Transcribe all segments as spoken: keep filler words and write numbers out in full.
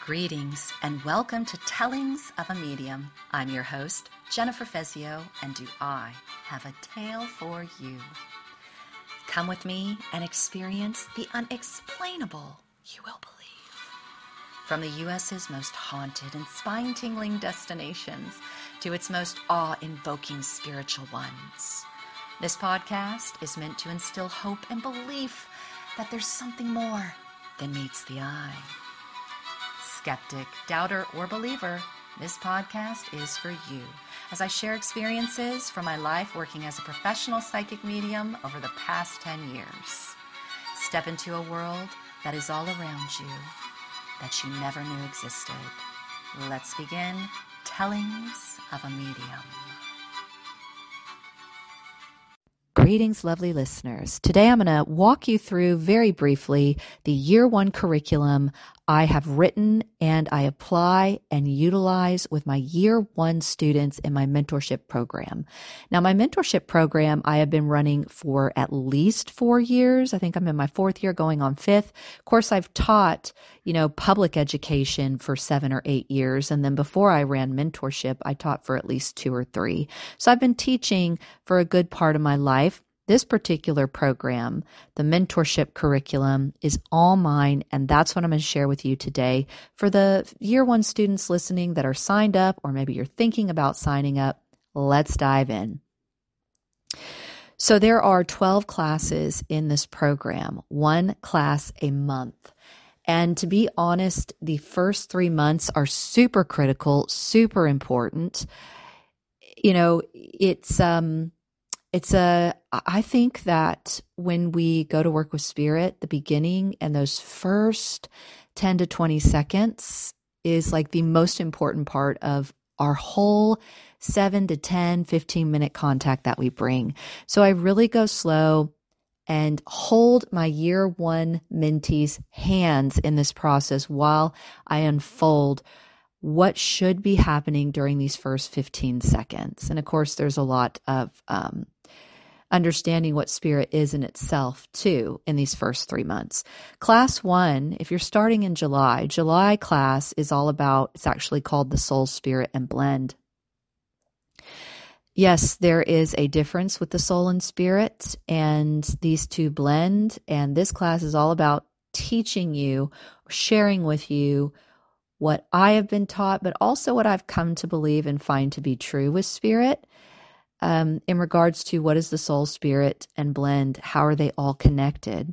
Greetings and welcome to Tellings of a Medium. I'm your host, Jennifer Fezio, and do I have a tale for you? Come with me and experience the unexplainable you will believe. From the U S's most haunted and spine-tingling destinations to its most awe-invoking spiritual ones. This podcast is meant to instill hope and belief that there's something more than meets the eye. Skeptic, doubter, or believer, this podcast is for you as I share experiences from my life working as a professional psychic medium over the past ten years. Step into a world that is all around you that you never knew existed. Let's begin Tellings of a Medium. Greetings, lovely listeners. Today I'm going to walk you through very briefly the year one curriculum I have written and I apply and utilize with my year one students in my mentorship program. Now, my mentorship program I have been running for at least four years. I think I'm in my fourth year going on fifth. Of course, I've taught, you know, public education for seven or eight years. And then before I ran mentorship, I taught for at least two or three. So I've been teaching for a good part of my life. This particular program, the mentorship curriculum, is all mine, and that's what I'm going to share with you today. For the year one students listening that are signed up, or maybe you're thinking about signing up, let's dive in. So there are twelve classes in this program, one class a month. And to be honest, the first three months are super critical, super important. You know, it's... um. It's a, I think that when we go to work with spirit, the beginning and those first ten to twenty seconds is like the most important part of our whole seven to ten, fifteen minute contact that we bring. So I really go slow and hold my year one mentees' hands in this process while I unfold what should be happening during these first fifteen seconds. And of course, there's a lot of um, understanding what spirit is in itself, too, in these first three months. Class one, if you're starting in July, July class is all about, it's actually called the Soul, Spirit, and Blend. Yes, there is a difference with the soul and spirit, and these two blend. And this class is all about teaching you, sharing with you what I have been taught, but also what I've come to believe and find to be true with spirit. Um, in regards to what is the soul, spirit, and blend, how are they all connected?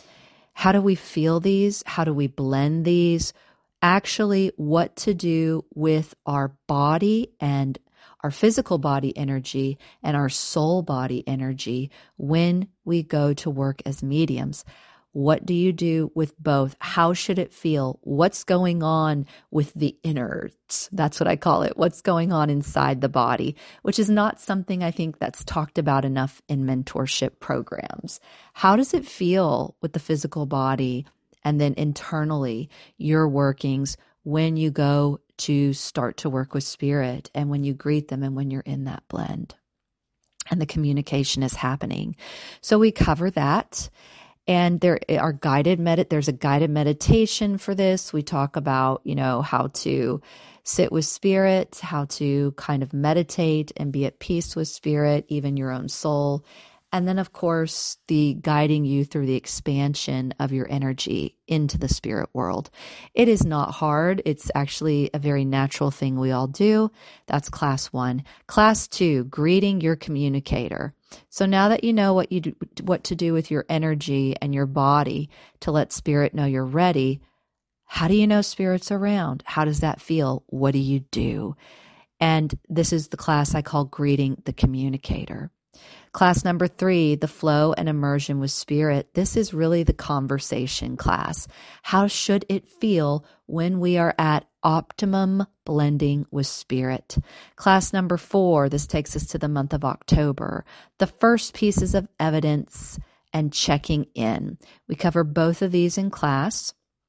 How do we feel these? How do we blend these? Actually, what to do with our body and our physical body energy and our soul body energy when we go to work as mediums. What do you do with both? How should it feel? What's going on with the innards? That's what I call it. What's going on inside the body, which is not something I think that's talked about enough in mentorship programs. How does it feel with the physical body and then internally your workings when you go to start to work with spirit and when you greet them and when you're in that blend and the communication is happening? So we cover that. And there are guided med- there's a guided meditation for this. We talk about, you know, how to sit with spirit, how to kind of meditate and be at peace with spirit, even your own soul. And then, of course, the guiding you through the expansion of your energy into the spirit world. It is not hard. It's actually a very natural thing we all do. That's class one. Class two, greeting your communicator. So now that you know what you do, what to do with your energy and your body to let spirit know you're ready, how do you know spirit's around? How does that feel? What do you do? And this is the class I call Greeting the Communicator. Class number three, the flow and immersion with spirit. This is really the conversation class. How should it feel when we are at optimum blending with spirit? Class number four, this takes us to the month of October. The first pieces of evidence and checking in. We cover both of these in class.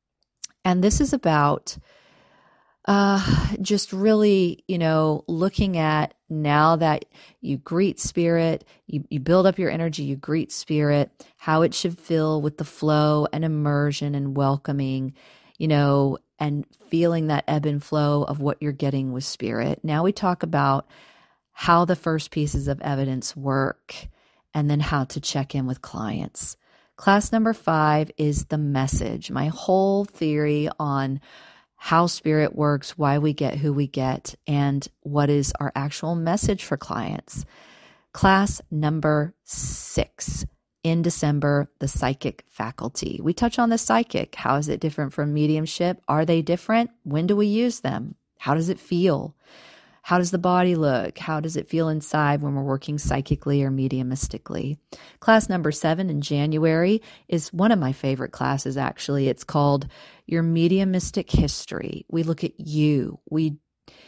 And this is about Uh, just really, you know, looking at now that you greet spirit, you, you build up your energy, you greet spirit, how it should feel with the flow and immersion and welcoming, you know, and feeling that ebb and flow of what you're getting with spirit. Now we talk about how the first pieces of evidence work and then how to check in with clients. Class number five is the message, my whole theory on how spirit works, why we get who we get, and what is our actual message for clients. Class number six in December, the psychic faculty. We touch on the psychic. How is it different from mediumship? Are they different? When do we use them? How does it feel? How does the body look? How does it feel inside when we're working psychically or mediumistically? Class number seven in January is one of my favorite classes, actually. It's called Your Mediumistic History. We look at you. We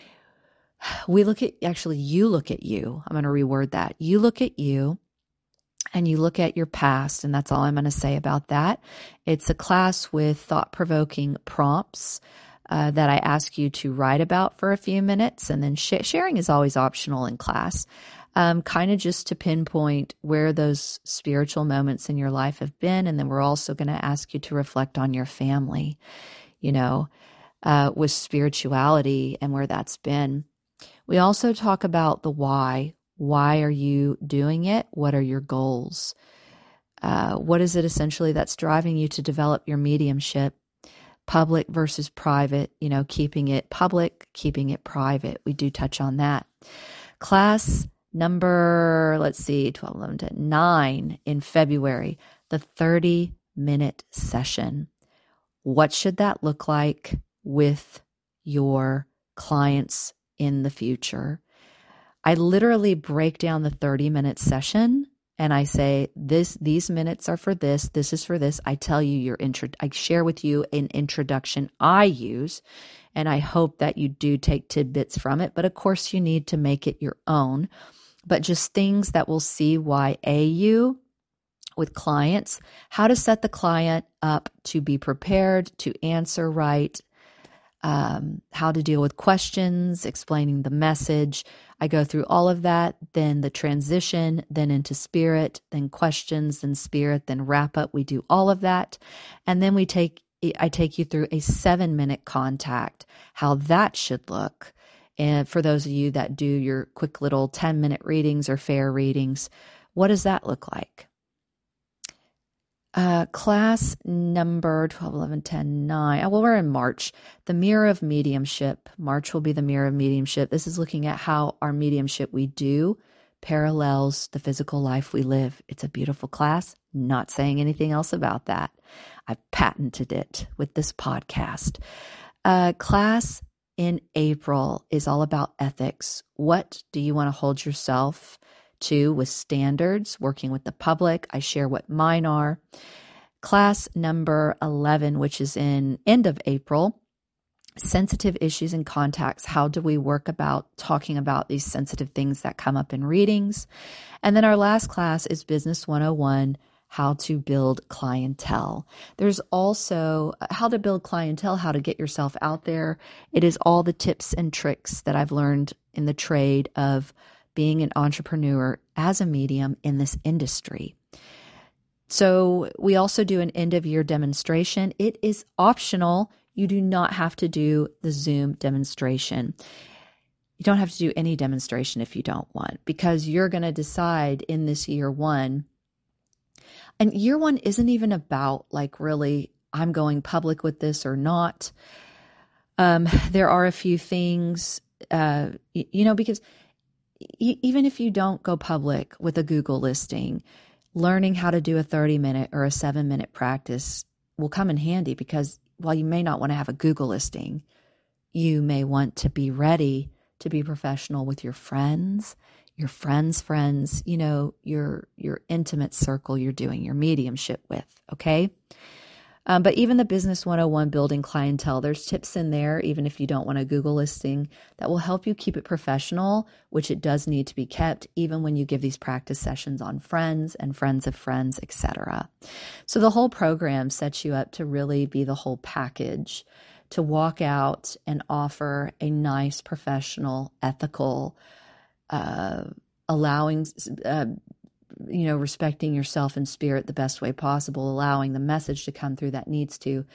we look at, actually, you look at you. I'm going to reword that. You look at you and you look at your past, and that's all I'm going to say about that. It's a class with thought-provoking prompts Uh, that I ask you to write about for a few minutes, and then sh- sharing is always optional in class, um, kind of just to pinpoint where those spiritual moments in your life have been. And then we're also going to ask you to reflect on your family, you know, uh, with spirituality and where that's been. We also talk about the why. Why are you doing it? What are your goals? Uh, what is it essentially that's driving you to develop your mediumship? Public versus private, you know, keeping it public, keeping it private. We do touch on that. Class number, let's see, twelve, eleven, ten, nine in February, the thirty minute session. What should that look like with your clients in the future? I literally break down the thirty minute session. And I say, this, these minutes are for this, this is for this. I tell you your intro, I share with you an introduction I use, and I hope that you do take tidbits from it. But of course, you need to make it your own. But just things that will C Y A you with clients, how to set the client up to be prepared, to answer right, um, how to deal with questions, explaining the message. I go through all of that, then the transition, then into spirit, then questions, then spirit, then wrap up. We do all of that. And then we take, I take you through a seven minute contact, how that should look. And for those of you that do your quick little ten minute readings or fair readings, what does that look like? Uh, class number twelve, eleven, ten, nine. Oh, well, we're in March. The Mirror of Mediumship. March will be the Mirror of Mediumship. This is looking at how our mediumship we do parallels the physical life we live. It's a beautiful class. Not saying anything else about that. I've patented it with this podcast. Uh, class in April is all about ethics. What do you want to hold yourself to with standards, working with the public? I share what mine are. Class number eleven, which is in end of April, sensitive issues and contacts. How do we work about talking about these sensitive things that come up in readings? And then our last class is Business one oh one, how to build clientele. There's also how to build clientele, how to get yourself out there. It is all the tips and tricks that I've learned in the trade of being an entrepreneur as a medium in this industry. So we also do an end of year demonstration. It is optional. You do not have to do the Zoom demonstration. You don't have to do any demonstration if you don't want, because you're going to decide in this year one. And year one isn't even about like really, I'm going public with this or not. Um, there are a few things, uh, you, you know, because even if you don't go public with a Google listing, learning how to do a thirty minute or a seven minute practice will come in handy, because while you may not want to have a Google listing, you may want to be ready to be professional with your friends, your friends' friends, you know, your, your intimate circle you're doing your mediumship with. Okay. Um, but even the Business one oh one, building clientele, there's tips in there, even if you don't want a Google listing, that will help you keep it professional, which it does need to be kept, even when you give these practice sessions on friends and friends of friends, et cetera. So the whole program sets you up to really be the whole package, to walk out and offer a nice, professional, ethical, uh, allowing, uh, you know, respecting yourself and spirit the best way possible, allowing the message to come through that needs to,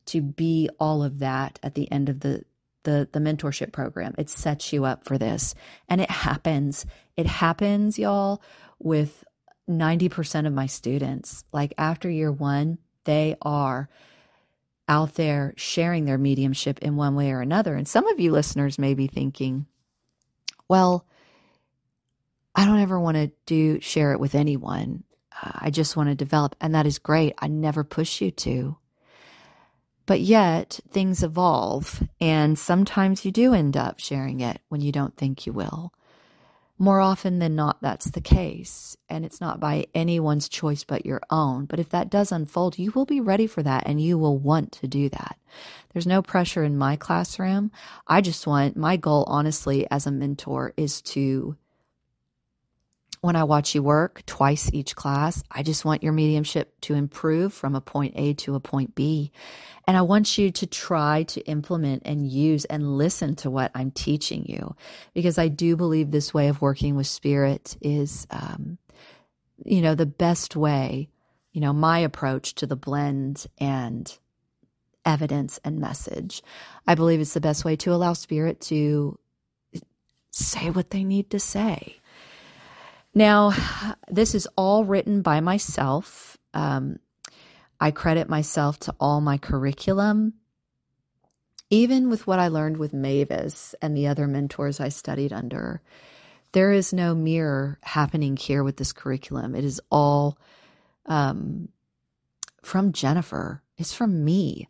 to be all of that at the end of the, the, the mentorship program. It sets you up for this. And it happens. It happens, y'all, with ninety percent of my students. Like after year one, they are out there sharing their mediumship in one way or another. And some of you listeners may be thinking, well, I don't ever want to do share it with anyone. Uh, I just want to develop. And that is great. I never push you to. But yet things evolve. And sometimes you do end up sharing it when you don't think you will. More often than not, that's the case. And it's not by anyone's choice but your own. But if that does unfold, you will be ready for that and you will want to do that. There's no pressure in my classroom. I just want, my goal, honestly, as a mentor is to, when I watch you work twice each class, I just want your mediumship to improve from a point A to a point B. And I want you to try to implement and use and listen to what I'm teaching you, because I do believe this way of working with spirit is, um, you know, the best way, you know, my approach to the blend and evidence and message. I believe it's the best way to allow spirit to say what they need to say. Now, this is all written by myself. Um, I credit myself to all my curriculum, even with what I learned with Mavis and the other mentors I studied under. There is no mirror happening here with this curriculum. It is all um, from Jennifer. It's from me.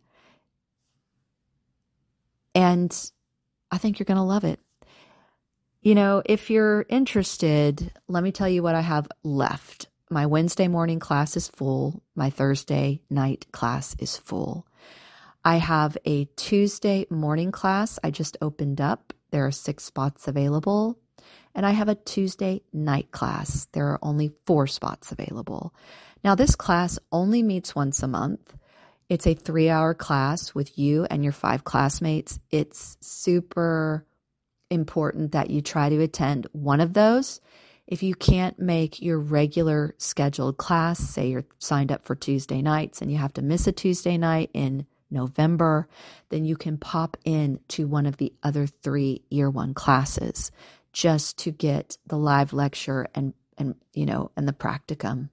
And I think you're going to love it. You know, if you're interested, let me tell you what I have left. My Wednesday morning class is full. My Thursday night class is full. I have a Tuesday morning class I just opened up. There are six spots available. And I have a Tuesday night class. There are only four spots available. Now, this class only meets once a month. It's a three-hour class with you and your five classmates. It's super important that you try to attend one of those. If you can't make your regular scheduled class, say you're signed up for Tuesday nights and you have to miss a Tuesday night in November, then you can pop in to one of the other three year one classes just to get the live lecture and, and you know, and the practicum.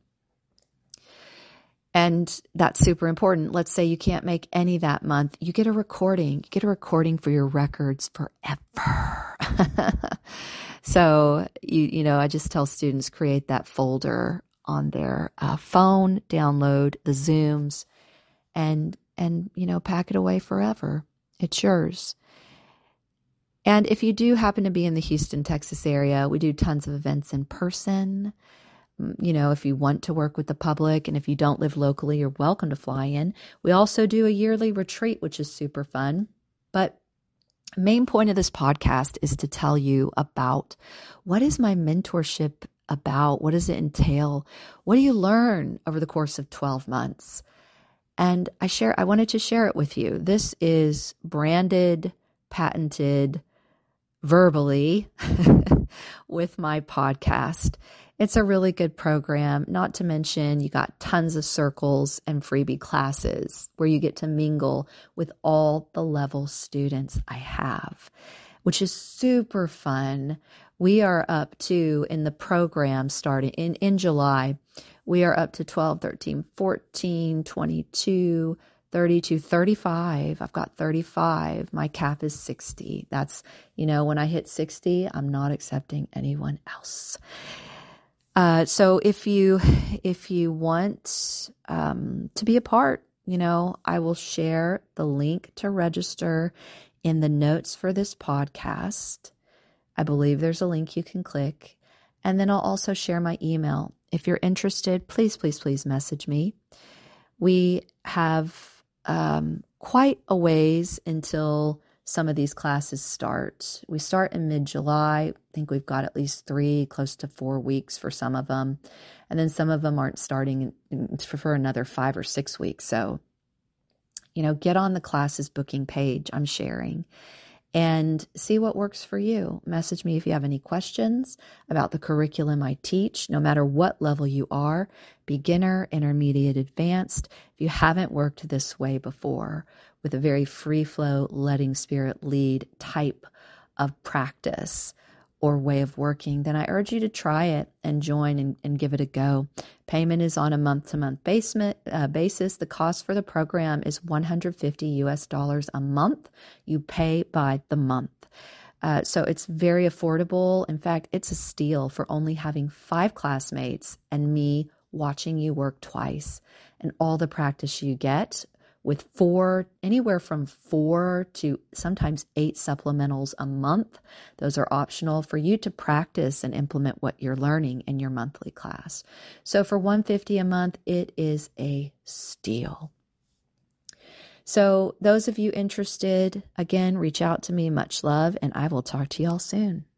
And that's super important. Let's say you can't make any that month. You get a recording. You get a recording for your records forever. So, you you know, I just tell students, create that folder on their uh, phone, download the Zooms, and, and, you know, pack it away forever. It's yours. And if you do happen to be in the Houston, Texas area, we do tons of events in person. You know, if you want to work with the public and if you don't live locally, you're welcome to fly in. We also do a yearly retreat, which is super fun. But main point of this podcast is to tell you about what is my mentorship about? What does it entail? What do you learn over the course of twelve months? And I share, I wanted to share it with you. This is branded, patented, verbally with my podcast. It's a really good program, not to mention you got tons of circles and freebie classes where you get to mingle with all the level students I have, which is super fun. We are up to, in the program starting in, in July, we are up to twelve, thirteen, fourteen, twenty-two, thirty-two, thirty-five. I've got thirty-five. My cap is sixty. That's, you know, when I hit sixty, I'm not accepting anyone else. Uh, so if you, if you want, um, to be a part, you know, I will share the link to register in the notes for this podcast. I believe there's a link you can click, and then I'll also share my email. If you're interested, please, please, please message me. We have, um, quite a ways until some of these classes start. We start in mid-July. I think we've got at least three, close to four weeks for some of them. And then some of them aren't starting for another five or six weeks. So, you know, get on the classes booking page I'm sharing and see what works for you. Message me if you have any questions about the curriculum I teach, no matter what level you are, beginner, intermediate, advanced. If you haven't worked this way before, with a very free flow, letting spirit lead type of practice or way of working, then I urge you to try it and join and, and give it a go. Payment is on a month-to-month basement, uh, basis. The cost for the program is one hundred fifty U S dollars a month. You pay by the month. Uh, so it's very affordable. In fact, it's a steal for only having five classmates and me watching you work twice, and all the practice you get with four, anywhere from four to sometimes eight supplementals a month. Those are optional for you to practice and implement what you're learning in your monthly class. So for one hundred fifty dollars a month, it is a steal. So those of you interested, again, reach out to me. Much love, and I will talk to y'all soon.